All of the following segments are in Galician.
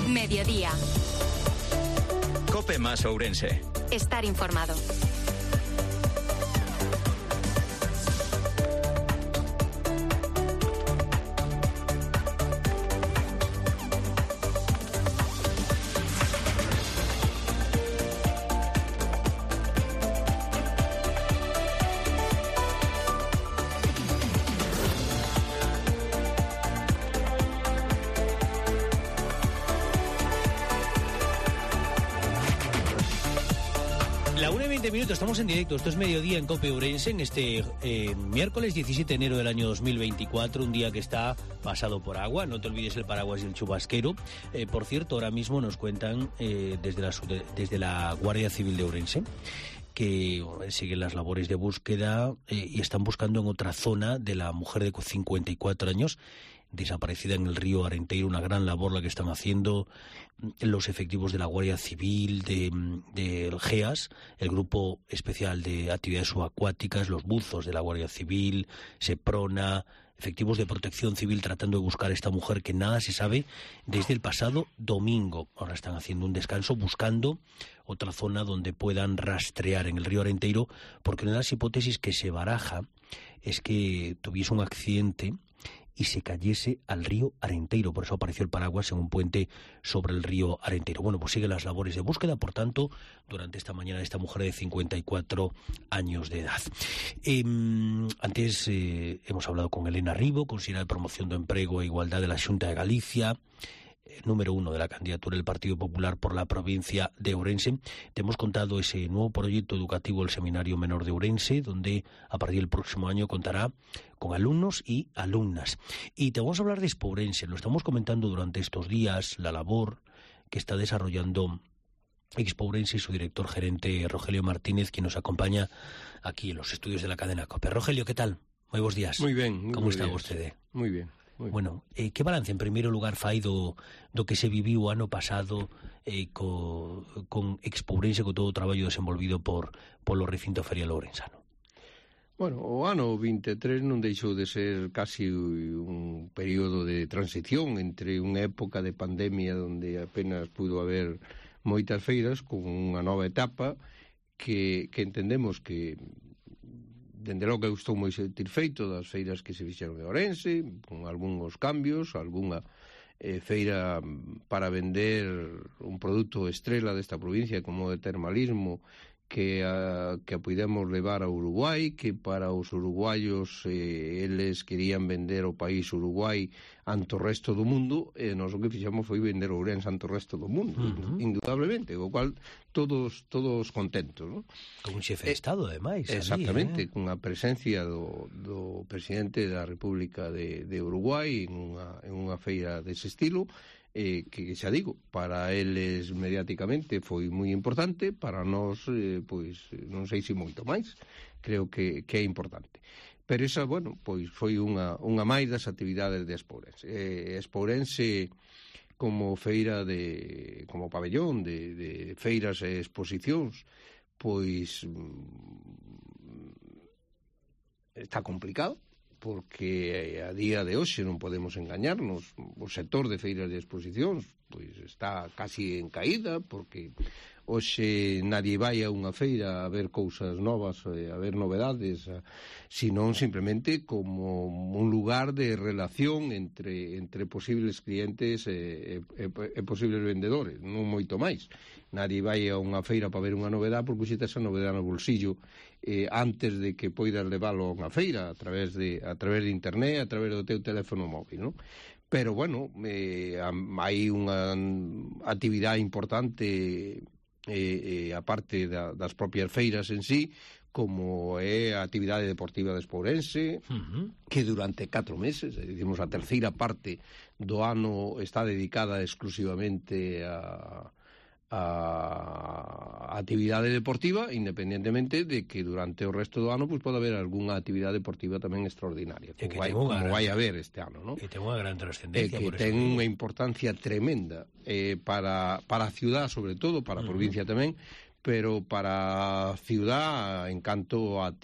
Mediodía. COPE más Ourense. Estar informado. La 1:20 minutos, estamos en directo, esto es Mediodía en COPE Ourense, en este miércoles 17 de enero del año 2024, un día que está pasado por agua, no te olvides el paraguas y el chubasquero. Por cierto, ahora mismo nos cuentan desde la Guardia Civil de Ourense que siguen las labores de búsqueda y están buscando en otra zona de la mujer de 54 años, desaparecida en el río Arenteiro, una gran labor la que están haciendo los efectivos de la Guardia Civil, del GEAS, el Grupo Especial de Actividades Subacuáticas, los buzos de la Guardia Civil, SEPRONA, efectivos de Protección Civil tratando de buscar a esta mujer que nada se sabe desde el pasado domingo. Ahora están haciendo un descanso buscando otra zona donde puedan rastrear en el río Arenteiro, porque una de las hipótesis que se baraja es que tuviese un accidente y se cayese al río Arenteiro. Por eso apareció el paraguas en un puente sobre el río Arenteiro. Bueno, pues siguen las labores de búsqueda, por tanto, durante esta mañana, esta mujer de 54 años de edad. Antes hemos hablado con Elena Ribo, consejera de Promoción do Emprego e Igualdad de la Xunta de Galicia, número 1 de la candidatura del Partido Popular por la provincia de Ourense. Te hemos contado ese nuevo proyecto educativo, el Seminario Menor de Ourense, donde a partir del próximo año contará con alumnos y alumnas. Y te vamos a hablar de Expo Ourense. Lo estamos comentando durante estos días, la labor que está desarrollando Expo Ourense y su director gerente Rogelio Martínez, quien nos acompaña aquí en los estudios de la cadena COPE. Rogelio, ¿qué tal? Moi bons días. Moi ben. Como está vostede? Moi ben. Bueno, que balance en primeiro lugar fai do que se viviu o ano pasado con Expo Ourense, con todo o traballo desenvolvido polo recinto ferial ourensano? Bueno, o ano 23 non deixou de ser casi un período de transición entre unha época de pandemia onde apenas pudo haber moitas feiras con unha nova etapa que entendemos que dende logo que eu estou moi satisfeito das feiras que se fixeron en Ourense, con algúns cambios, algunha feira para vender un produto estrela desta provincia como o de termalismo que puidemos levar a Uruguai, que para os uruguaios eles querían vender o país Uruguai ante o resto do mundo, e nós o que fixemos foi vender Ourense ante o resto do mundo, indudablemente, o cual todos contentos, ¿no? Con un xefe de Estado, ademais. Exactamente, cunha presencia do presidente da República de Uruguai en unha feira dese estilo, que xa digo, para eles mediáticamente foi moi importante, para nós, pois, non sei se moito máis, creo que é importante. Pero esa, bueno, pois foi unha máis das actividades de Expo Ourense. Expo Ourense como feira como pabellón de feiras e exposicións, pois está complicado, porque a día de hoxe non podemos engañarnos, o sector de feiras de exposicións pois está casi en caída, porque hoxe nadie vai a unha feira a ver cousas novas, a ver novedades, senón simplemente como un lugar de relación entre posibles clientes e posibles vendedores, non moito máis. Nadie vai a unha feira para ver unha novedade porque xe tes esa novedade no bolsillo antes de que poidas leválo a unha feira a través de internet, a través do teu teléfono móvil, non? Pero, bueno, hai unha actividade importante a parte das propias feiras en sí, como é a actividade deportiva de Expo Ourense, que durante 4 meses, dicimos, a terceira parte do ano está dedicada exclusivamente a actividade deportiva, independentemente de que durante o resto do ano pues, pode haber algunha actividade deportiva tamén extraordinaria, como vai haber este ano, ¿no? Que ten unha gran trascendencia, que ten unha importancia tremenda para a ciudad, sobre todo, para a provincia tamén, pero para a ciudad, en canto a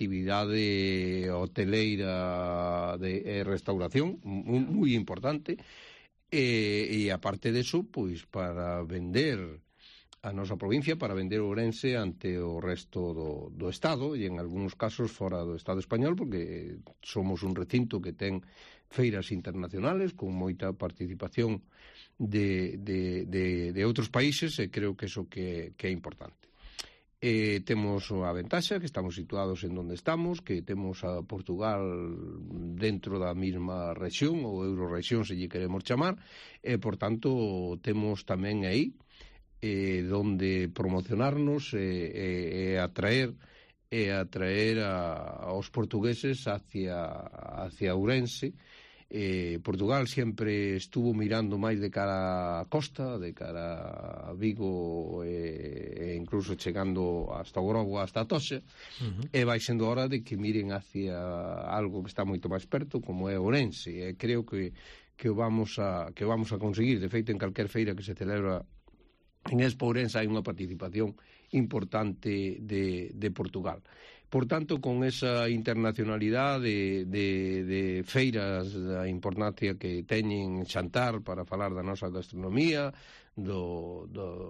actividade hoteleira de restauración, moi importante. E aparte deso, pois para vender a nosa provincia, para vender Ourense ante o resto do Estado e en algúns casos fora do Estado español, porque somos un recinto que ten feiras internacionales con moita participación de outros países, e creo que iso que é importante. Temos a ventaxa que estamos situados en donde estamos, que temos a Portugal dentro da mesma rexión, ou Eurorexión se lle queremos chamar, e por tanto temos tamén aí donde promocionarnos e atraer aos portugueses hacia Ourense. Portugal sempre estuvo mirando máis de cara a costa, de cara a Vigo e incluso chegando hasta o Grobo, hasta a Toxa, e vai sendo hora de que miren hacia algo que está moito máis perto, como é Ourense, e creo que o vamos a conseguir. De feito, en calquer feira que se celebra en Expo Ourense hai unha participación importante de Portugal. Por tanto, con esa internacionalidade de feiras, a importancia que teñen Xantar para falar da nosa gastronomía, do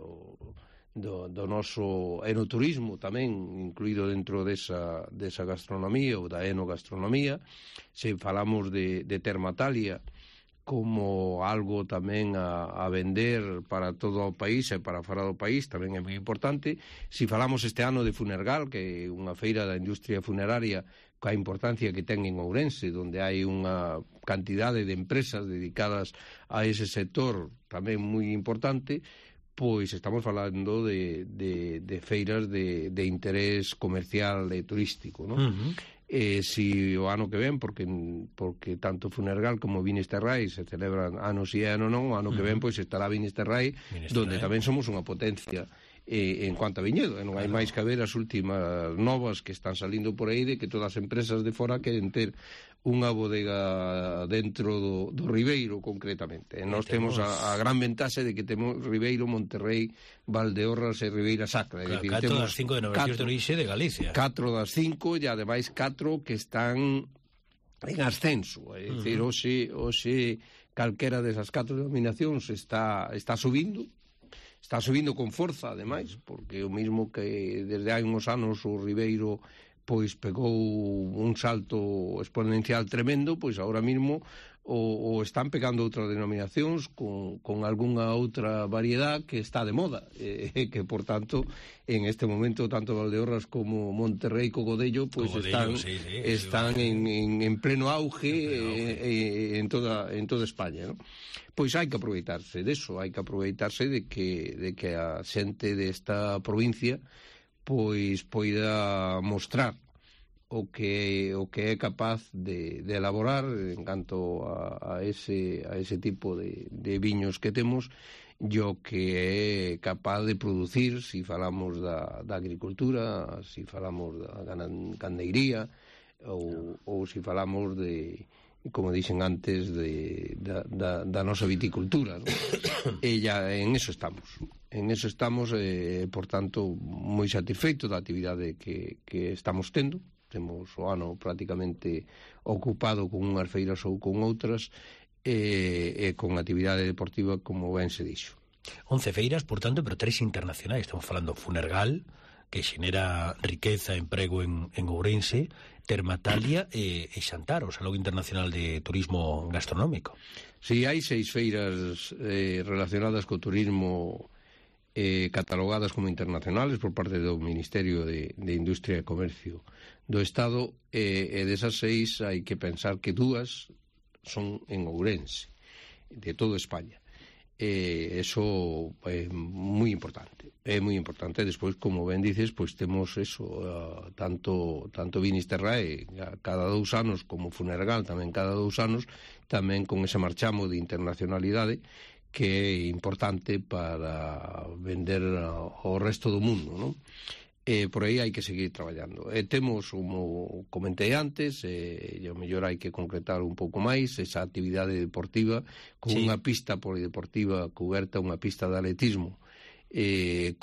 noso enoturismo tamén incluído dentro desa gastronomía ou da enogastronomía, se falamos de Termatalia como algo tamén a vender para todo o país e para fora do país, tamén é moi importante. Si falamos este ano de Funergal, que é unha feira da industria funeraria coa importancia que ten en Ourense, onde hai unha cantidade de empresas dedicadas a ese sector tamén moi importante, pois estamos falando de feiras de interés comercial e turístico, non? Si o ano que ven, porque tanto Funergal como Vinisterrai se celebran anos e ano non, o ano que ven pois estará Vinisterrai, donde tamén somos unha potencia en cuanto a viñedo, non hai máis que ver as últimas novas que están salindo por aí de que todas as empresas de fora queren ter unha bodega dentro do Ribeiro, concretamente. E nós temos a gran ventaxe de que temos Ribeiro, Monterrey, Valdeorras e Ribeira Sacra. Claro, 4 das 5 denominacións de orixe de Galicia. 4 das 5 e ademais 4 que están en ascenso. É dicir, hoxe calquera desas 4 denominacións está subindo. Está subindo con forza, ademais, porque o mismo que desde hai uns anos o Ribeiro pois pegou un salto exponencial tremendo, pois agora mesmo o están pegando outras denominacións con algunha outra variedad que está de moda, que por tanto en este momento tanto Valdeorras como Monterrey co Godello pois están en pleno auge en toda España, non? Pois hai que aproveitarse deso, hai que aproveitarse de que a xente desta provincia pois poida mostrar o que é capaz de elaborar en canto a ese tipo de viños que temos, e o que é capaz de producir, si falamos da agricultura, si falamos da gandeiría ou si falamos de, como dixen antes, da nosa viticultura, ¿no? E ya en eso estamos, por tanto, moi satisfeito da actividade que estamos tendo. Temos o ano prácticamente ocupado con unhas feiras ou con outras e con actividade deportiva, como ben se dixo. 11 feiras, por tanto, pero 3 internacionais. Estamos falando Funergal, que xenera riqueza e emprego en Ourense, Termatalia e Xantar, o Salón Internacional de Turismo Gastronómico. Si, hai 6 feiras relacionadas co turismo catalogadas como internacionales por parte do Ministerio de Industria e Comercio do Estado, e desas 6 hai que pensar que 2 son en Ourense, de toda España. Eso é moi importante. Despois, como ben dices, pois temos eso, tanto Vinisterrae cada 2 anos como Funergal tamén cada 2 anos, tamén con ese marchamo de internacionalidade que é importante para vender ao resto do mundo, non? Por aí hai que seguir traballando. Temos, como comentei antes, e ao mellor hai que concretar un pouco máis esa actividade deportiva con unha pista polideportiva cuberta, unha pista de atletismo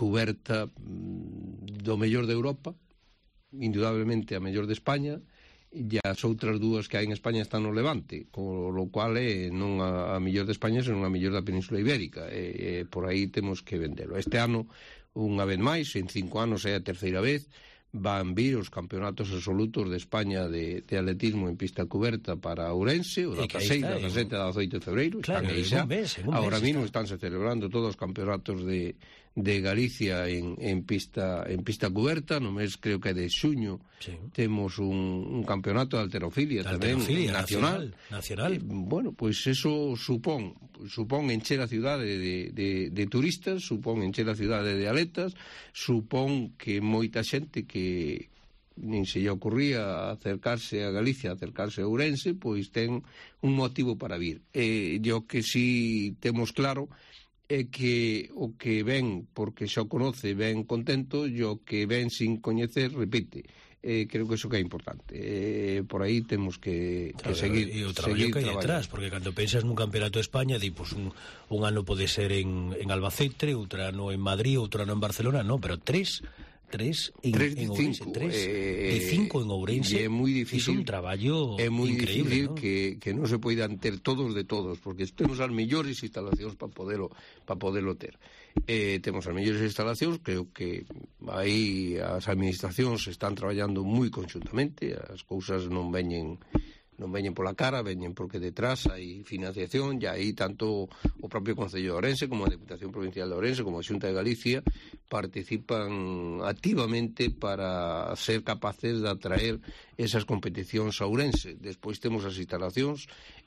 cuberta do mellor de Europa, indudablemente a mellor de España, e as outras dúas que hai en España están no Levante, con lo cual non a mellor de España, senón a mellor da Península Ibérica, por aí temos que vendelo. Este ano, unha vez máis, en 5 anos é a terceira vez, van vir os campeonatos absolutos de España de atletismo en pista cuberta para Ourense, o 16, 17 e 18 de febreiro, claro, están aí xa. Ahora mismo estánse celebrando todos os campeonatos de Galicia en pista cuberta, no mes creo que é de xuño, sí. Temos un campeonato de halterofilia tamén, nacional. Bueno, pois eso supón encher a cidade de turistas, supón encher a cidade de atletas, supón que moita xente que nin se lle ocurría acercarse a Galicia, acercarse a Ourense, pois ten un motivo para vir. Yo que si temos claro é que o que ven porque xa o conoce ven contento e o que ven sin coñecer repite. Creo que iso que é importante. Por aí temos que seguir e o traballo que hai detrás, porque cando pensas nun campeonato de España, pues un ano pode ser en Albacete, outro ano en Madrid, outro ano en Barcelona, non, pero tres en Ourense, 5 en Ourense. É moi difícil, é un traballo é moi increíble, difícil, ¿no? que non se poidan ter todos de todos, porque temos as mellores instalacións para podelo ter. Temos as mellores instalacións, creo que aí as administracións están traballando moi conxuntamente, as cousas non veñen pola cara, veñen porque detrás hai financiación, e aí tanto o propio Concello de Ourense como a Deputación Provincial de Ourense como a Xunta de Galicia participan activamente para ser capaces de atraer esas competicións a Ourense. Despois temos as instalacións,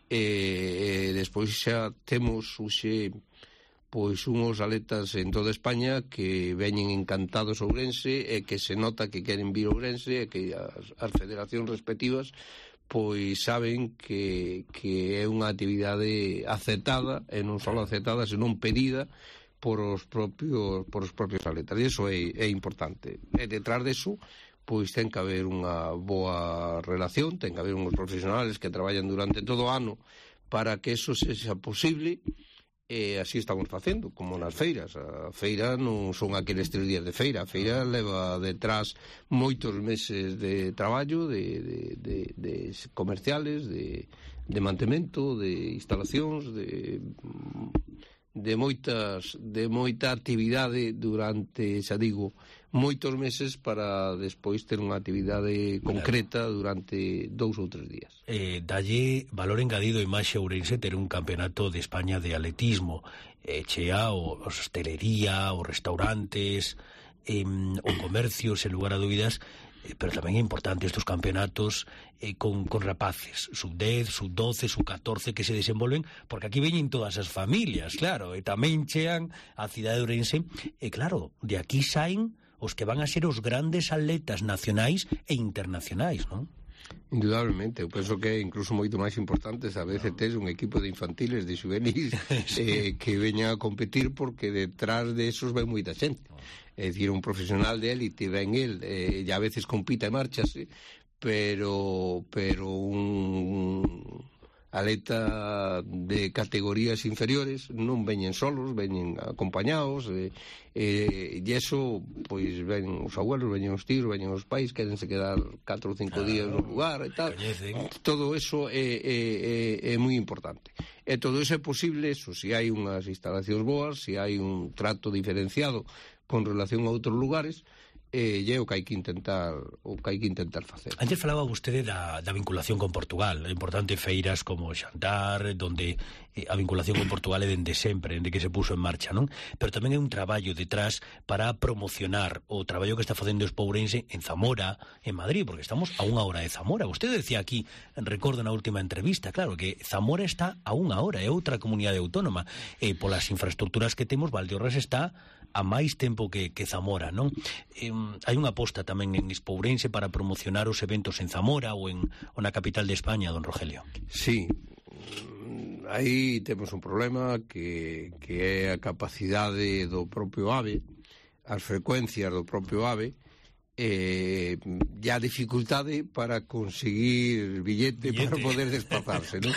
despois xa temos pois unhos atletas en toda España que veñen encantados a Ourense e que se nota que queren vir a Ourense e que as federacións respectivas pois saben que é unha actividade aceptada, e non só aceptada, senón pedida por os propios atletas, e iso é importante. E detrás deso, pois ten que haber unha boa relación, ten que haber uns profesionales que traballan durante todo o ano para que eso sexa posible. E así estamos facendo, como nas feiras. A feira non son aqueles 3 días de feira, a feira leva detrás moitos meses de traballo, de comerciales, de mantemento, de instalacións, de moita actividade durante, xa digo, moitos meses para despois ter unha actividade concreta durante 2 ou 3 días. Dalle valor engadido e máis Ourense ter un campeonato de España de atletismo, chea o hostelería, os restaurantes, o comercio, sen lugar a dúbidas, pero tamén é importante estes campeonatos con rapaces, sub-10, sub-12, sub-14 que se desenvolven, porque aquí veñen todas as familias, claro, e tamén chean a cidade de Ourense, e claro, de aquí saen os que van a ser os grandes atletas nacionais e internacionais, non? Indudablemente, eu penso que é incluso moito máis importante a veces tes un equipo de infantiles, de juvenis que veñan a competir, porque detrás de esos ven moita xente. É dicir, un profesional de élite ven el, e a veces compita e marchase, pero un atleta de categorías inferiores non veñen solos, veñen acompañados, e iso, pois ven os abuelos, veñen os tíos, veñen os pais, quérense quedar 4 ou 5 días no lugar e tal. Todo eso é moi importante. E todo eso é posible, eso, se hai unhas instalacións boas, se hai un trato diferenciado con relación a outros lugares, e é o que hai que intentar facer. Antes falaba vostede da vinculación con Portugal, é importante feiras como Xantar, donde a vinculación con Portugal é dende sempre, dende que se puso en marcha, non? Pero tamén é un traballo detrás para promocionar o traballo que está facendo o Ourense en Zamora, en Madrid, porque estamos a 1 hora de Zamora. Vostede decía aquí, recordo na última entrevista, claro, que Zamora está a 1 hora, é outra comunidade autónoma, e polas infraestructuras que temos, Valdeorras está a máis tempo que Zamora, non? Hai unha aposta tamén en Ourense para promocionar os eventos en Zamora ou na capital de España, don Rogelio. Sí, aí temos un problema que é a capacidade do propio AVE, as frecuencias do propio AVE, e a dificultade para conseguir billete para poder desplazarse, non?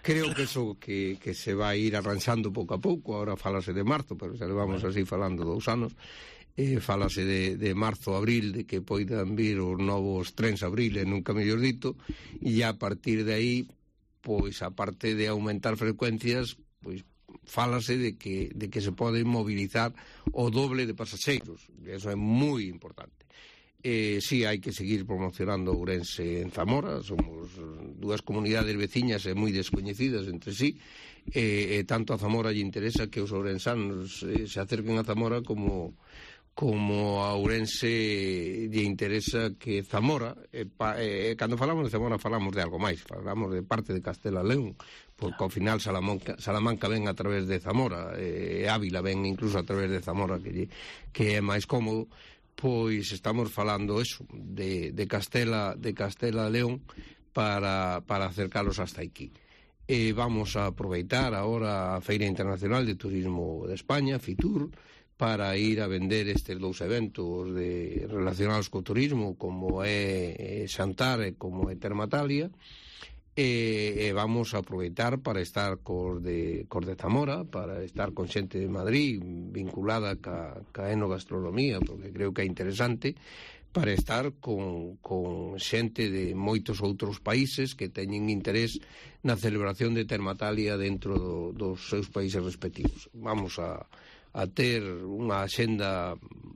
creo que eso que se vai ir arranxando pouco a pouco. Ahora falase de marzo, pero xa levamos así falando 2 anos. Falase de marzo a abril, de que poidan vir os novos trens a abril, nunca mellor dito, e a partir de aí, pois, aparte de aumentar frecuencias, pois, fálase de que se poden mobilizar o doble de pasaxeiros. Eso é moi importante. Sí, hai que seguir promocionando Ourense en Zamora. Somos 2 comunidades veciñas e moi descoñecidas entre sí, e tanto a Zamora lle interesa que os ourensanos se acerquen a Zamora como a Ourense lle interesa que Zamora, cando falamos de Zamora falamos de algo máis, falamos de parte de Castela e León, porque ao final Salamanca ven a través de Zamora, Ávila ven incluso a través de Zamora, que é máis cómodo. Pois estamos falando eso, de Castela e León para acercalos hasta aquí. Vamos a aproveitar agora a Feira Internacional de Turismo de España, FITUR, para ir a vender estes 2 eventos relacionados co turismo, como é Xantar e como é Termatalia, e vamos a aproveitar para estar cos de Zamora, para estar con xente de Madrid vinculada ca enogastronomía, porque creo que é interesante, para estar con xente de moitos outros países que teñen interés na celebración de Termatalia dentro dos seus países respectivos. Vamos a ter unha axenda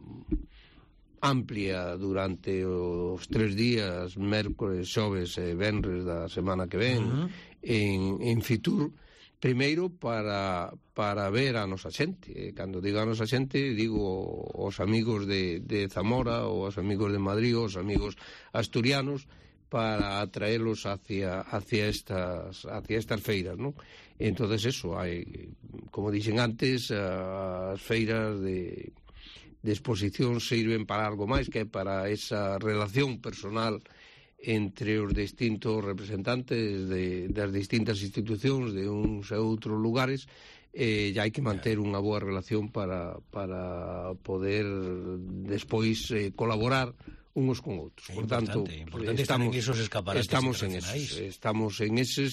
amplia durante os 3 días, mércores, xoves e venres da semana que ven, en Fitur, primeiro para ver a nosa xente. Cando digo a nosa xente, digo os amigos de Zamora, ou os amigos de Madrid, ou os amigos asturianos, para atraelos hacia estas feiras, ¿no? Entonces eso, hai, como dixen antes, as feiras de exposición sirven para algo máis, que é para esa relación personal entre os distintos representantes das distintas institucións de uns e outros lugares. E hai que manter unha boa relación para poder despois colaborar unos con outros. Por tanto, estamos en eses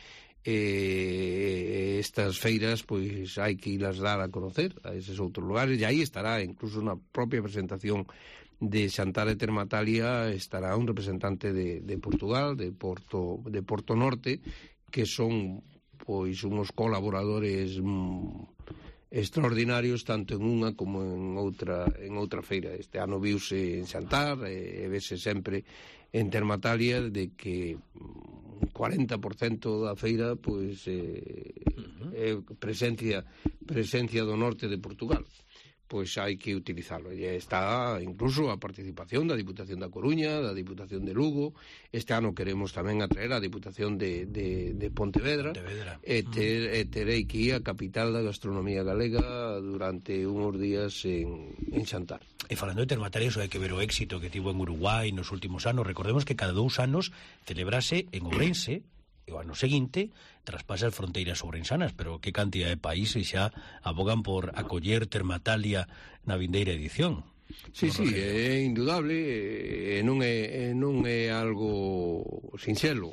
estas feiras, pois hai que irlas dar a conocer a eses outros lugares, e aí estará incluso na propia presentación de Xantar e Termatalia, estará un representante de Portugal, de Porto Norte, que son pois unos colaboradores extraordinarios tanto en unha como en outra feira. Este ano viuse en Xantar e vese sempre en Termatalia de que 40% da feira pois é presencia do norte de Portugal. Pois hai que utilizarlo. E está incluso a participación da Diputación da Coruña, da Diputación de Lugo. Este ano queremos tamén atraer a Diputación de Pontevedra. E terei que ir a capital da gastronomía galega durante uns días en Xantar. E falando de Termatalia, hai que ver o éxito que tivo en Uruguai nos últimos anos. Recordemos que cada 2 anos celebrase en Ourense, e o ano seguinte traspasa as fronteiras ourensanas, pero que cantidad de países xa abogan por acoller Termatalia na vindeira edición. Sí, é indudable, non é algo sinxelo,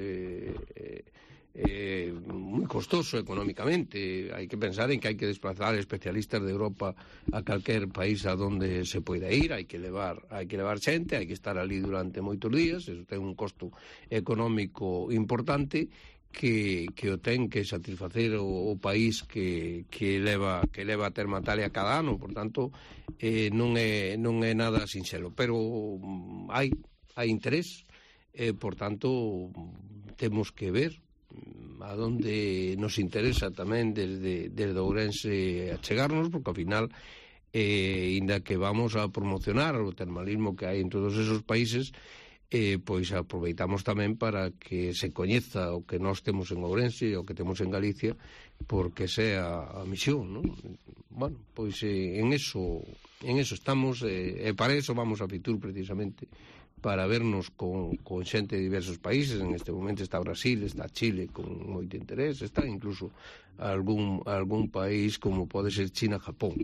moi costoso económicamente. Hai que pensar en que hai que desplazar especialistas de Europa a calquer país a donde se poida ir, hai que levar xente, hai que estar ali durante moitos días, eso ten un costo económico importante que o ten que satisfacer o país que leva a Termatalia cada ano. Por tanto, non é nada sinxelo, pero hai interés, por tanto temos que ver a donde nos interesa tamén desde Ourense achegarnos, porque ao final inda que vamos a promocionar o termalismo que hai en todos esos países, pois aproveitamos tamén para que se coñeza o que nós temos en Ourense e o que temos en Galicia, porque sea a misión, non? Bueno, pois en eso estamos, e para eso vamos a Fitur precisamente, para vernos con xente de diversos países. En este momento está Brasil, está Chile con moito interés, está incluso algún país como pode ser China, Japón,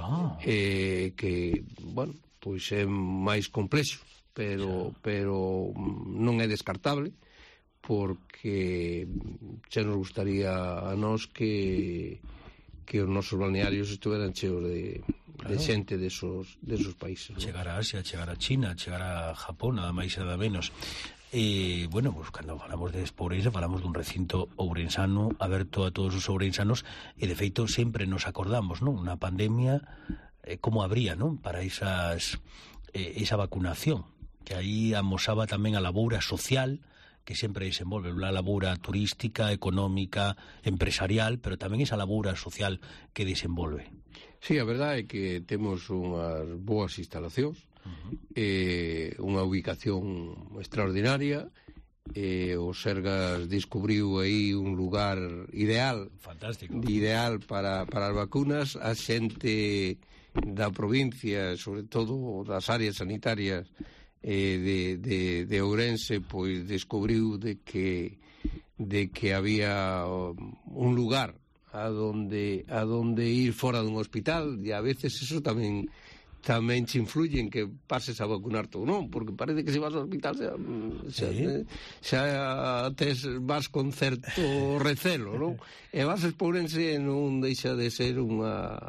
que, bueno, pois é máis complexo, pero non é descartable, porque xa nos gustaría a nós que os nosos balnearios estuveran cheos de xente desos países, ¿no? Chegar a Asia, chegar a China, chegar a Japón, nada máis e nada menos. Bueno, pues cando falamos de Expo Ourense falamos dun recinto ourensano aberto a todos os ourensanos, e de feito sempre nos acordamos, non? Unha pandemia, como habría, non? Para esa vacunación, que aí amosaba tamén a laboura social que sempre desenvolve, a laboura turística, económica, empresarial, pero tamén esa laboura social que desenvolve. Sí, a verdade é que temos unhas boas instalacións, unha ubicación extraordinaria, o Sergas descubriu aí un lugar ideal, fantástico, ideal para as vacunas. A xente da provincia, sobre todo das áreas sanitarias de Ourense, pois descubriu de que había un lugar a donde ir fora dun hospital, e a veces eso tamén te influye en que pases a vacunarte ou non, porque parece que se vas ao hospital xa vas con certo recelo, non? E vas a Ourense non deixa de ser un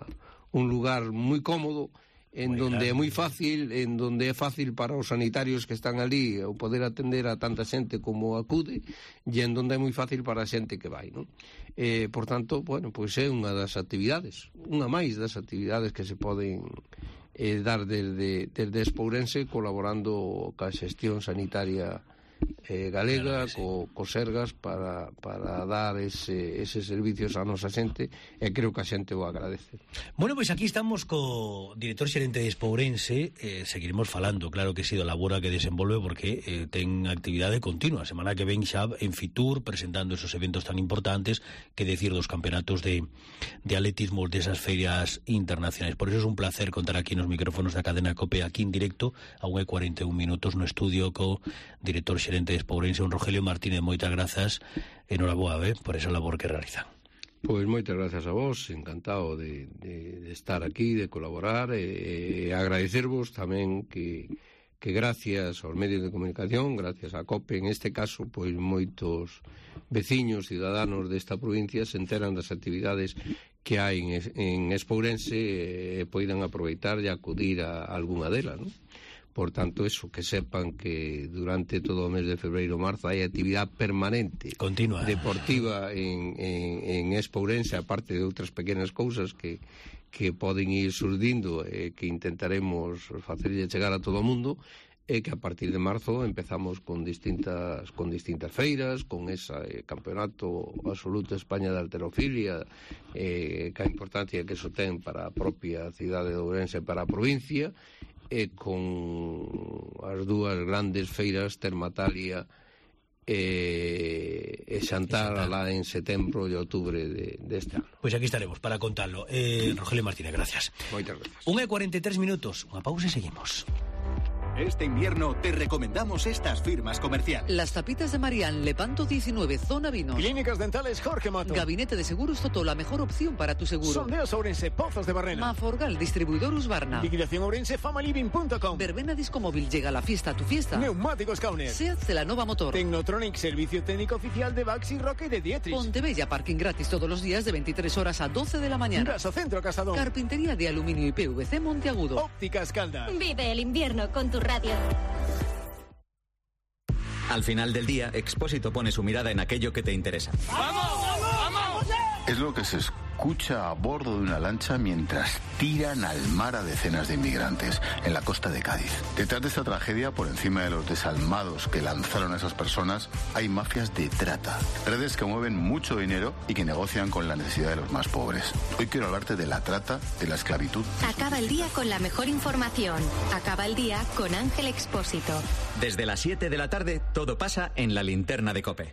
lugar moi cómodo, en donde é moi fácil, en donde é fácil para os sanitarios que están ali o poder atender a tanta xente como acude, e en donde é moi fácil para a xente que vai, non? Por tanto, bueno, pois é unha das actividades, unha máis das actividades que se poden dar desde Expo Ourense, colaborando ca xestión sanitaria galega, co Sergas, para dar eses servicios a nosa xente, e creo que a xente o agradece. Bueno, pois aquí estamos co director xerente de Expo Ourense. Seguiremos falando, claro que sí, da labora que desenvolve, porque ten actividade continua. A semana que ven xa en Fitur presentando esos eventos tan importantes, que decir dos campeonatos de atletismo, desas ferias internacionais. Por eso es un placer contar aquí nos micrófonos da cadena COPE, aquí en directo a 1:41 minutos no estudio co director xerente de Expo Ourense, un Rogelio Martínez. Moitas grazas, enhoraboa por esa labor que realizan. Pois moitas grazas a vos, encantado de estar aquí, de colaborar, e agradecervos tamén que gracias aos medios de comunicación, gracias a COPE, en este caso, pois moitos veciños, ciudadanos desta provincia se enteran das actividades que hai en Expo Ourense e poidan aproveitar e acudir a algunha delas, non? Por tanto, eso, que sepan que durante todo o mes de febreiro e marzo hai actividade permanente, continua, deportiva en Expo Ourense, aparte de outras pequenas cousas que poden ir surdindo e que intentaremos facerlle chegar a todo o mundo, e que a partir de marzo empezamos con distintas feiras, con ese campeonato absoluto España de halterofilia, que a importancia que eso ten para a propia cidade de Ourense e para a provincia, e con as dúas grandes feiras, Termatalia e Xantar alá en setembro e outubro deste ano. Pois aquí estaremos para contarlo. Rogelio Martínez, gracias. Moitas gracias. 1:43 minutos, unha pausa e seguimos. Este invierno te recomendamos estas firmas comerciales. Las Tapitas de Marián, Lepanto 19, Zona Vinos. Clínicas Dentales Jorge Mato. Gabinete de Seguros Totó, la mejor opción para tu seguro. Sondeos Ourense, Pozos de Barrena. Maforgal, distribuidor Husqvarna. Liquidación Ourense, Famaliving.com. Verbena Discomóvil, llega la fiesta a tu fiesta. Neumáticos Kauner. SEAT Celanova Motor. Tecnotronic, servicio técnico oficial de Baxi, Roque y de Dietrich. Pontebella, parking gratis todos los días de 23 horas a 12 de la mañana. Gasocentro Casadón. Carpintería de aluminio y PVC Monteagudo. Ópticas Caldas. Vive el invierno con tu radio. Al final del día, Expósito pone su mirada en aquello que te interesa. ¡Vamos! ¡Vamos! Es lo que se escucha a bordo de una lancha mientras tiran al mar a decenas de inmigrantes en la costa de Cádiz. Detrás de esta tragedia, por encima de los desalmados que lanzaron a esas personas, hay mafias de trata. Redes que mueven mucho dinero y que negocian con la necesidad de los más pobres. Hoy quiero hablarte de la trata, de la esclavitud. Acaba el día con la mejor información. Acaba el día con Ángel Expósito. Desde las 7 de la tarde, todo pasa en la linterna de COPE.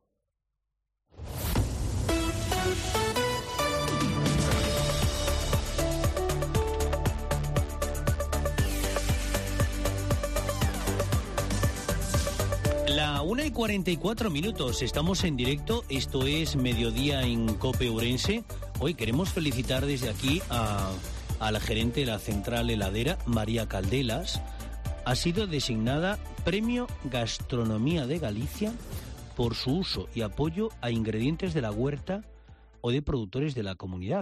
La 1:44 minutos, estamos en directo, esto es Mediodía en COPE Ourense. Hoy queremos felicitar desde aquí a la gerente de la central heladera, María Caldelas. Ha sido designada Premio Gastronomía de Galicia por su uso y apoyo a ingredientes de la huerta o de productores de la comunidad.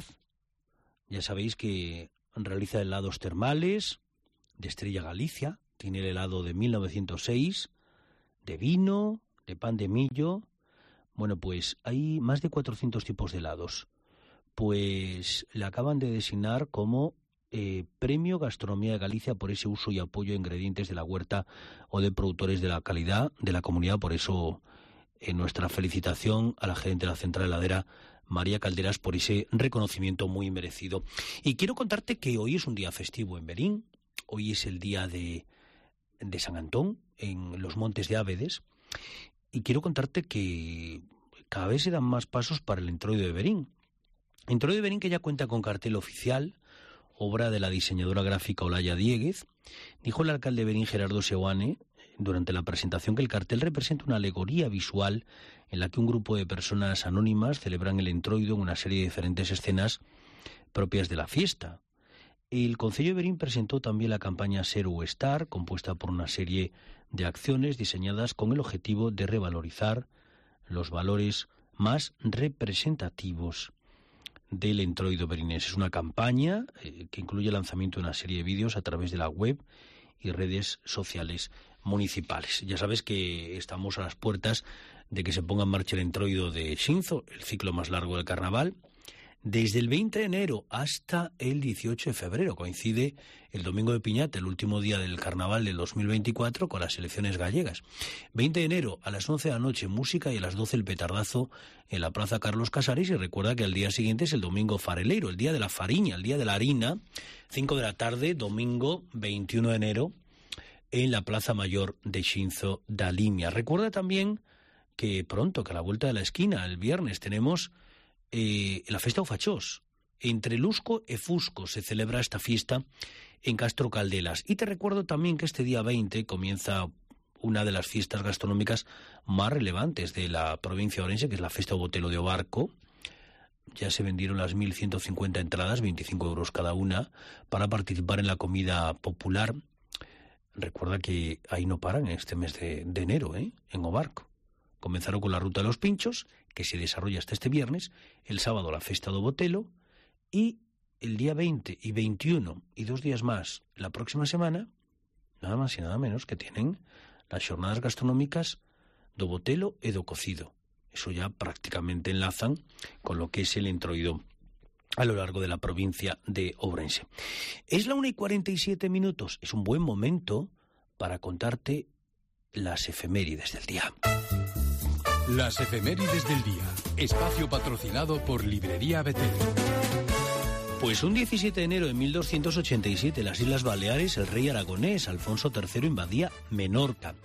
Ya sabéis que realiza helados termales de Estrella Galicia, tiene el helado de 1906, de vino, de pan de millo. Bueno, pues hay más de 400 tipos de helados. Pues le acaban de designar como Premio Gastronomía de Galicia por ese uso y apoyo a ingredientes de la huerta o de productores de la calidad de la comunidad. Por eso nuestra felicitación a la gerente de la central heladera, María Calderas, por ese reconocimiento muy merecido. Y quiero contarte que hoy es un día festivo en Verín. Hoy es el día de San Antón en los Montes de Ábedes. Y quiero contarte que cada vez se dan más pasos para el Entroido de Verín. Entroido de Verín que ya cuenta con cartel oficial, obra de la diseñadora gráfica Olaya Diéguez. Dijo el alcalde de Verín, Gerardo Seoane, durante la presentación, que el cartel representa una alegoría visual en la que un grupo de personas anónimas celebran el Entroido en una serie de diferentes escenas propias de la fiesta. El Concello de Verín presentó también la campaña Ser ou Estar, compuesta por una serie de acciones diseñadas con el objetivo de revalorizar los valores más representativos del Entroido verinés. Es una campaña que incluye el lanzamiento de una serie de vídeos a través de la web y redes sociales municipales. Ya sabes que estamos a las puertas de que se ponga en marcha el Entroido de Xinzo, el ciclo más largo del carnaval, desde el 20 de enero hasta el 18 de febrero. Coincide el domingo de Piñata, el último día del carnaval del 2024, con las elecciones gallegas. 20 de enero a las 11 de la noche música y a las 12 el petardazo en la Plaza Carlos Casares. Y recuerda que al día siguiente es el domingo fareleiro, el día de la fariña, el día de la harina, 5 de la tarde, domingo 21 de enero, en la Plaza Mayor de Xinzo da Limia. Recuerda también que pronto, que a la vuelta de la esquina, el viernes, tenemos la Festa o Fachós. Entre Lusco e Fusco se celebra esta fiesta en Castro Caldelas. Y te recuerdo también que este día 20 comienza una de las fiestas gastronómicas más relevantes de la provincia de Ourense, que es la Festa o Botelo de Obarco. Ya se vendieron las 1.150 entradas, 25 euros cada una, para participar en la comida popular. Recuerda que ahí no paran este mes de enero, en Obarco. Comenzaron con la Ruta de los Pinchos, que se desarrolla hasta este viernes, el sábado la Festa do Botelo, y el día 20 y 21 y 2 días más la próxima semana, nada más y nada menos que tienen las jornadas gastronómicas do Botelo e do Cocido. Eso ya prácticamente enlazan con lo que es el Entroido a lo largo de la provincia de Ourense. Es la 1:47, es un buen momento para contarte las efemérides del día. Las efemérides del día. Espacio patrocinado por Librería Betel. Pues un 17 de enero de 1287, en las Islas Baleares, el rey aragonés Alfonso III invadía Menorca.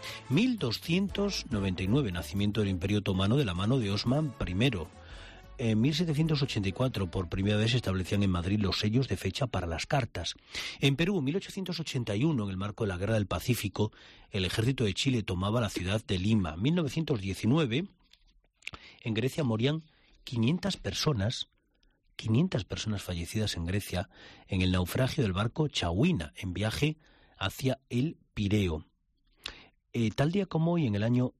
1299, nacimiento del Imperio Otomano de la mano de Osman I. En 1784, por primera vez, se establecían en Madrid los sellos de fecha para las cartas. En Perú, en 1881, en el marco de la Guerra del Pacífico, el ejército de Chile tomaba la ciudad de Lima. En 1919, en Grecia morían 500 personas fallecidas en Grecia en el naufragio del barco Chawina, en viaje hacia el Pireo. Tal día como hoy, en el año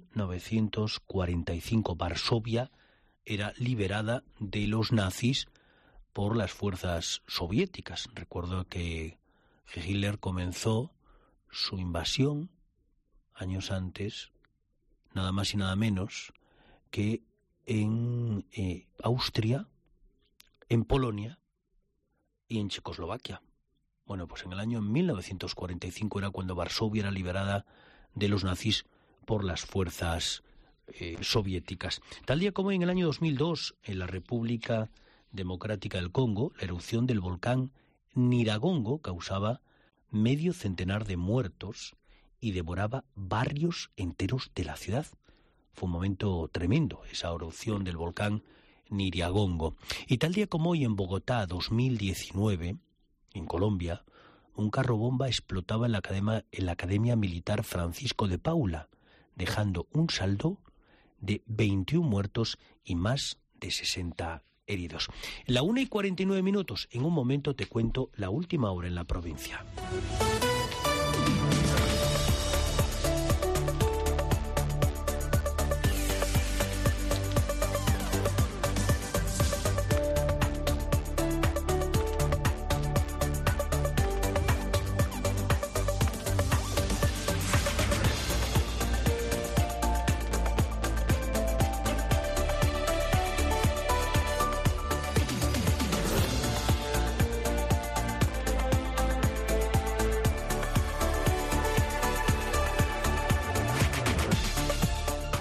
1945, Varsovia era liberada de los nazis por las fuerzas soviéticas. Recuerdo que Hitler comenzó su invasión años antes, nada más y nada menos que en Austria, en Polonia y en Checoslovaquia. Bueno, pues en el año 1945 era cuando Varsovia era liberada de los nazis por las fuerzas soviéticas. Tal día como en el año 2002, en la República Democrática del Congo, la erupción del volcán Nyiragongo causaba medio centenar de muertos y devoraba barrios enteros de la ciudad. Fue un momento tremendo, esa erupción del volcán Nyiragongo. Y tal día como hoy, en Bogotá, 2019, en Colombia, un carro bomba explotaba en la Academia Militar Francisco de Paula, dejando un saldo de 21 muertos y más de 60 heridos. La 1:49, en un momento te cuento la última hora en la provincia.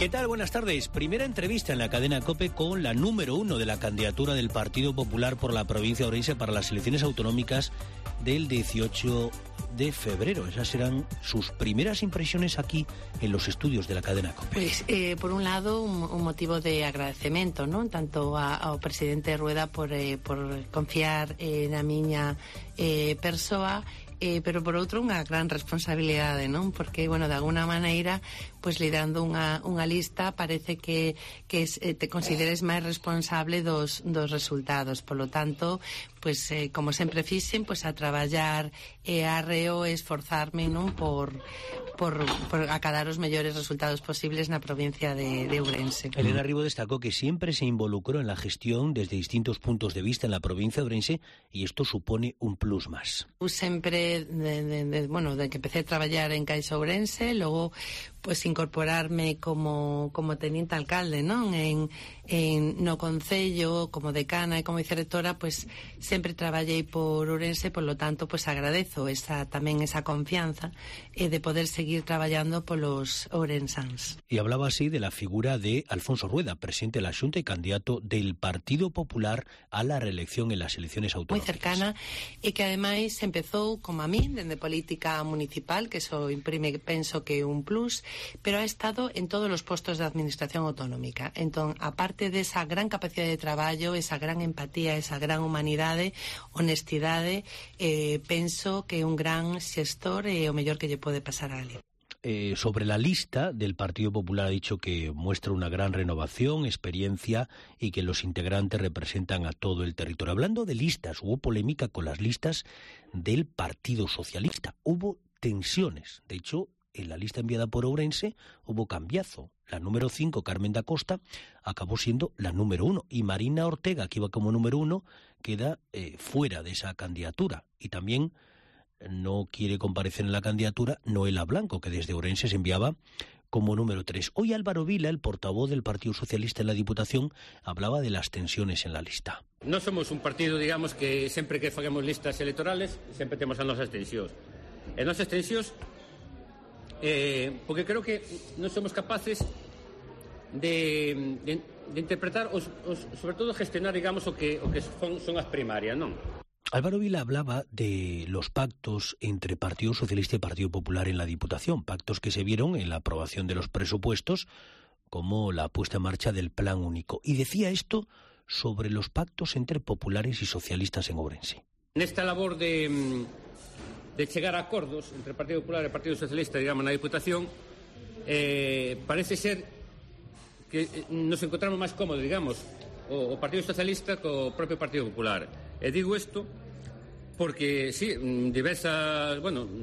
¿Qué tal? Buenas tardes. Primera entrevista en la cadena COPE con la número 1 de la candidatura del Partido Popular por la provincia de Ourense para las elecciones autonómicas del 18 de febrero. Esas serán sus primeras impresiones aquí en los estudios de la cadena COPE. Pues, por un lado, un motivo de agradecemento, ¿no? Tanto ao presidente Rueda por confiar na miña persoa, pero por outro unha gran responsabilidade, non? Porque, bueno, de alguna maneira, pois liderando unha lista parece que te consideres máis responsable dos resultados. Polo tanto, pois como sempre fixen, pois a traballar arreo e esforzarme, non? Por acadar os mellores resultados posibles na provincia de Ourense. Elena Ribó destacó que siempre se involucró en la gestión desde distintos puntos de vista en la provincia de Ourense y esto supone un plus más. Sempre, de que empecé a traballar en Caixa Ourense, logo pues incorporarme como teniente alcalde, non? No concello, como decana e como vicerrectora, pues sempre traballei por Ourense, por lo tanto, pues agradezo tamén esa confianza de poder seguir traballando polos ourensáns. Y hablaba así de la figura de Alfonso Rueda, presidente de la Xunta y candidato del Partido Popular a la reelección en las elecciones autonómicas. Moi cercana e que ademais empezou como a mí, dende política municipal, que eso imprime, penso que un plus, pero ha estado en todos os postos de administración autonómica. Entón, aparte desa gran capacidade de traballo, esa gran empatía, esa gran humanidade, honestidade, penso que é un gran xestor e o mellor que lle pode pasar a alguén. Sobre la lista del Partido Popular ha dicho que muestra una gran renovación, experiencia y que los integrantes representan a todo el territorio. Hablando de listas, hubo polémica con las listas del Partido Socialista. Hubo tensiones. De hecho, en la lista enviada por Ourense hubo cambiazo. La número 5, Carmen da Costa, acabó siendo la número 1. Y Marina Ortega, que iba como número 1, queda fuera de esa candidatura. Y también no quiere comparecer en la candidatura Noela Blanco, que desde Ourense se enviaba como número 3. Hoy Álvaro Vila, el portavoz del Partido Socialista en la Diputación, hablaba de las tensiones en la lista. No somos un partido, digamos, que sempre que fagamos listas electorales sempre temos as nosas tensións. E nosas tensións porque creo que non somos capaces de interpretar sobre todo gestionar, digamos, o que son as primarias, non? Álvaro Vila hablaba de los pactos entre Partido Socialista y Partido Popular en la Diputación, pactos que se vieron en la aprobación de los presupuestos como la puesta en marcha del Plan Único. Y decía esto sobre los pactos entre populares y socialistas en Ourense. Nesta labor de chegar a acordos entre o Partido Popular e o Partido Socialista, digamos, na Diputación, parece ser que nos encontramos máis cómodos, digamos, o Partido Socialista co propio Partido Popular. E digo isto porque, sí, diversos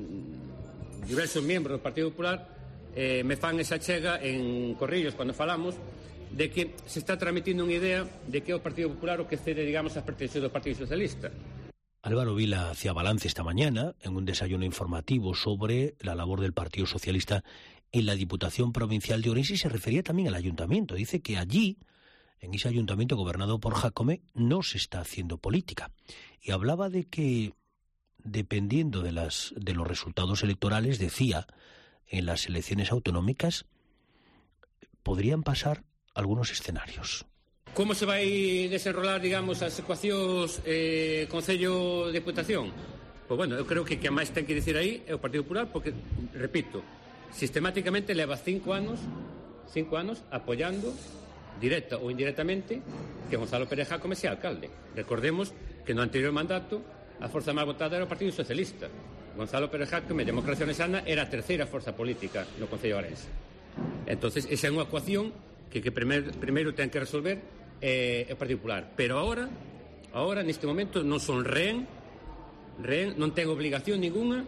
membros do Partido Popular me fan esa chega en corrillos cando falamos de que se está transmitindo unha idea de que é o Partido Popular o que cede, digamos, as pretensións do Partido Socialista. Álvaro Vila hacía balance esta mañana en un desayuno informativo sobre la labor del Partido Socialista en la Diputación Provincial de Ourense y se refería también al Ayuntamiento. Dice que allí, en ese ayuntamiento gobernado por Jácome, no se está haciendo política. Y hablaba de que, dependiendo de los resultados electorales, decía, en las elecciones autonómicas, podrían pasar algunos escenarios. Como se vai desenrolar, digamos, as ecuacións Concello-Deputación? Pois, bueno, eu creo que a máis ten que dicir aí é o Partido Popular, porque, repito, sistemáticamente leva 5 anos apoiando, directa ou indirectamente, que Gonzalo Pérez Jácome sea alcalde. Recordemos que no anterior mandato a forza máis votada era o Partido Socialista. Gonzalo Pérez Jácome, Democracia Ourense, era a terceira forza política no Concello Ourense. Entonces, esa é unha ecuación que primeiro ten que resolver o Partido Popular. Pero ahora, neste momento, non son rehén, non ten obligación ninguna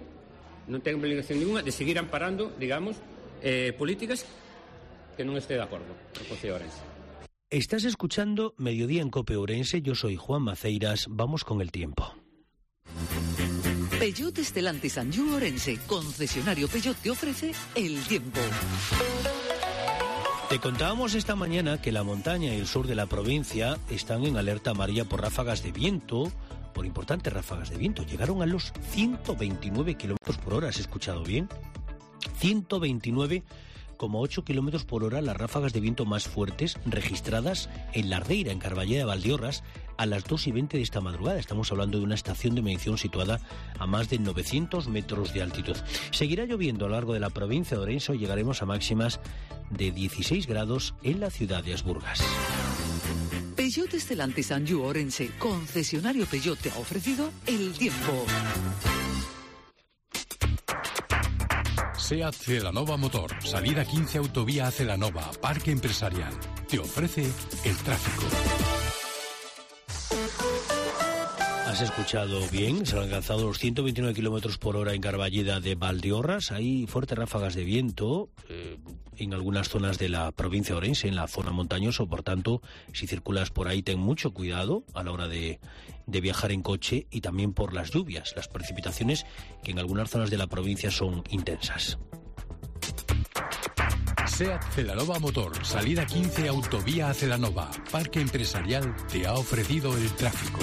de seguir amparando, digamos, políticas que non este de acordo no Concello Ourense. Estás escuchando Mediodía en COPE Ourense, yo soy Juan Maceiras, vamos con el tiempo. Peugeot Stellantis Anjou Ourense, concesionario Peugeot, te ofrece el tiempo. Te contábamos esta mañana que la montaña y el sur de la provincia están en alerta amarilla por ráfagas de viento, por importantes ráfagas de viento. Llegaron a los 129 kilómetros por hora, ¿has escuchado bien? 129 6,8 kilómetros por hora las ráfagas de viento más fuertes registradas en La Ardeira, en Carballeda de Valdeorras, a las 2:20 de esta madrugada. Estamos hablando de una estación de medición situada a más de 900 metros de altitud. Seguirá lloviendo a lo largo de la provincia de Ourense y llegaremos a máximas de 16 grados en la ciudad de Asburgas. Peugeot Stellantis Anjou Ourense, concesionario Peugeot, te ha ofrecido el tiempo. SEAT Celanova Motor, salida 15 autovía a Celanova, parque empresarial. Te ofrece el tráfico. Has escuchado bien, se han alcanzado los 129 kilómetros por hora en Carballeda de Valdeorras. Hay fuertes ráfagas de viento en algunas zonas de la provincia de Ourense, en la zona montañosa. Por tanto, si circulas por ahí, ten mucho cuidado a la hora de viajar en coche, y también por las lluvias, las precipitaciones que en algunas zonas de la provincia son intensas. SEAT Celanova Motor, salida 15 autovía a Celanova, parque empresarial, te ha ofrecido el tráfico.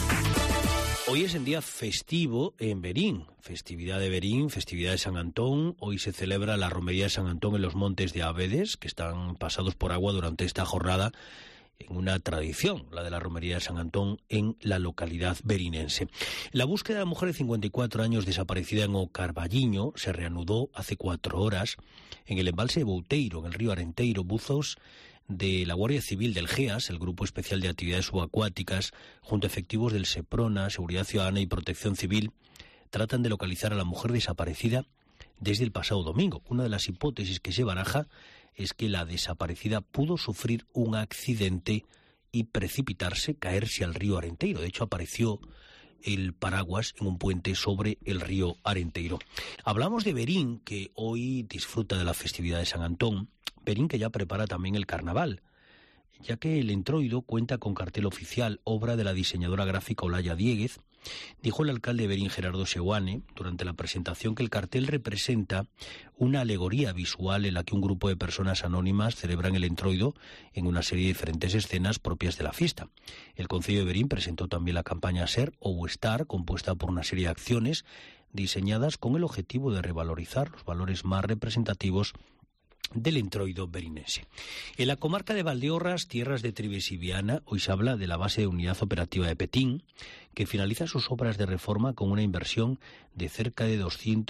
Hoy es el día festivo en Verín, festividad de Verín, festividad de San Antón. Hoy se celebra la romería de San Antón en los Montes de Ábedes, que están pasados por agua durante esta jornada, en una tradición, la de la romería de San Antón en la localidad verinense. La búsqueda de la mujer de 54 años desaparecida en O Carballiño se reanudó hace 4 horas en el embalse de Bouteiro, en el río Arenteiro. Buzos de la Guardia Civil del GEAS, el Grupo Especial de Actividades Subacuáticas, junto a efectivos del SEPRONA, Seguridad Ciudadana y Protección Civil, tratan de localizar a la mujer desaparecida desde el pasado domingo. Una de las hipótesis que se baraja es que la desaparecida pudo sufrir un accidente y precipitarse, caerse al río Arenteiro. De hecho, apareció el paraguas en un puente sobre el río Arenteiro. Hablamos de Verín, que hoy disfruta de la festividad de San Antón. Verín, que ya prepara también el carnaval, ya que el entroido cuenta con cartel oficial, obra de la diseñadora gráfica Olaya Dieguez. Dijo el alcalde de Verín, Gerardo Seguane, durante la presentación, que el cartel representa una alegoría visual en la que un grupo de personas anónimas celebran el entroido en una serie de diferentes escenas propias de la fiesta. El concello de Verín presentó también la campaña Ser ou Estar, compuesta por una serie de acciones diseñadas con el objetivo de revalorizar los valores más representativos del entroido verinense. En la comarca de Valdeorras, tierras de Trives y Viana, hoy se habla de la base de unidad operativa de Petín, que finaliza sus obras de reforma con una inversión de cerca de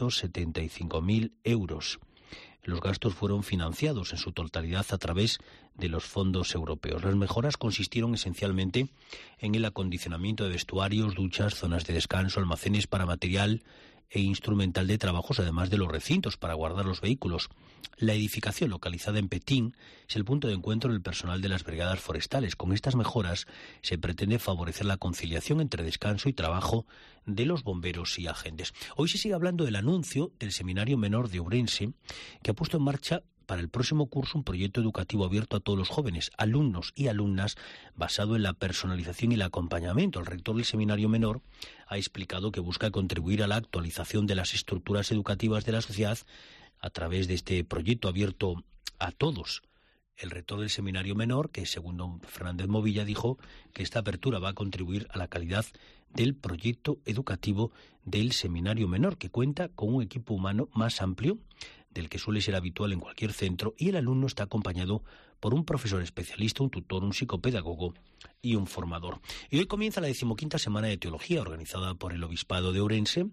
275.000 euros. Los gastos fueron financiados en su totalidad a través de los fondos europeos. Las mejoras consistieron esencialmente en el acondicionamiento de vestuarios, duchas, zonas de descanso, almacenes para material e instrumental de trabajos, además de los recintos para guardar los vehículos. La edificación, localizada en Petín, es el punto de encuentro del personal de las brigadas forestales. Con estas mejoras se pretende favorecer la conciliación entre descanso y trabajo de los bomberos y agentes. Hoy se sigue hablando del anuncio del Seminario Menor de Ourense, que ha puesto en marcha para el próximo curso un proyecto educativo abierto a todos los jóvenes, alumnos y alumnas, basado en la personalización y el acompañamiento. El rector del Seminario Menor ha explicado que busca contribuir a la actualización de las estructuras educativas de la sociedad a través de este proyecto abierto a todos. El rector del Seminario Menor, que según don Fernández Movilla, dijo que esta apertura va a contribuir a la calidad del proyecto educativo del Seminario Menor, que cuenta con un equipo humano más amplio del que suele ser habitual en cualquier centro, y el alumno está acompañado por un profesor especialista, un tutor, un psicopedagogo y un formador. Y hoy comienza la 15ª Semana de Teología, organizada por el Obispado de Ourense.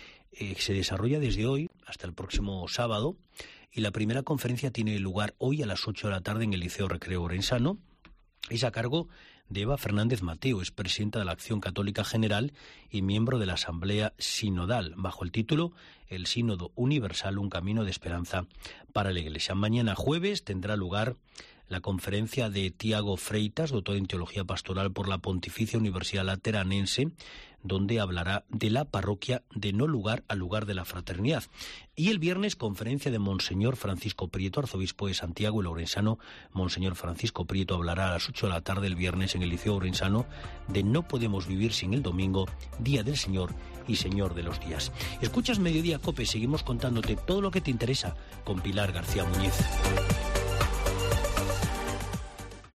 Se desarrolla desde hoy hasta el próximo sábado, y la primera conferencia tiene lugar hoy a las 8 de la tarde en el Liceo Recreo Orensano. Es a cargo de Eva Fernández Mateo, es presidenta de la Acción Católica General y miembro de la Asamblea Sinodal, bajo el título El Sínodo Universal, un camino de esperanza para la Iglesia. Mañana jueves tendrá lugar la conferencia de Tiago Freitas, doctor en Teología Pastoral por la Pontificia Universidad Lateranense, donde hablará de la parroquia de No Lugar al Lugar de la Fraternidad. Y el viernes, conferencia de Monseñor Francisco Prieto, arzobispo de Santiago, el ourensano. Monseñor Francisco Prieto hablará a las 8 de la tarde el viernes en el Liceo Ourensano de No podemos vivir sin el domingo, Día del Señor y Señor de los días. Escuchas Mediodía COPE, seguimos contándote todo lo que te interesa con Pilar García Muñiz.